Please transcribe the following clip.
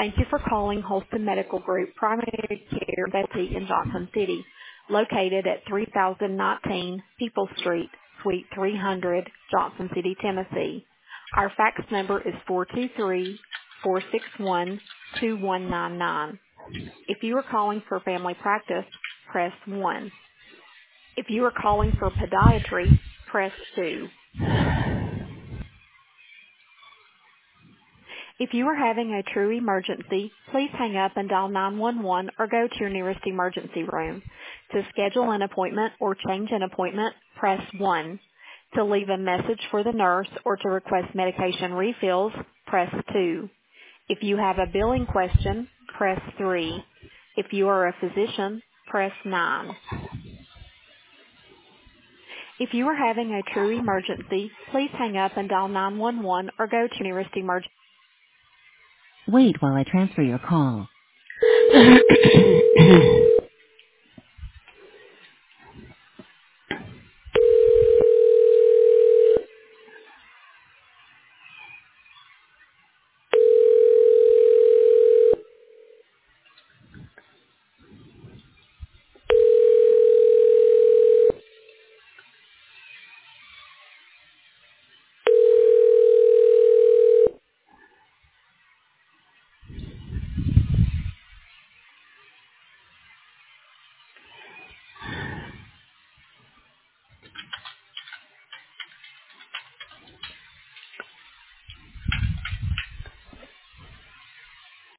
Thank you for calling Holston Medical Group Primary Care Specialty in Johnson City, located at 3019 People Street, Suite 300, Johnson City, Tennessee. Our fax number is 423-461-2199. If you are calling for family practice, press 1. If you are calling for podiatry, press 2. If you are having a true emergency, please hang up and dial 911 or go to your nearest emergency room. To schedule an appointment or change an appointment, press 1. To leave a message for the nurse or to request medication refills, press 2. If you have a billing question, press 3. If you are a physician, press 9. If you are having a true emergency, please hang up and dial 911 or go to your nearest emergency. Wait while I transfer your call.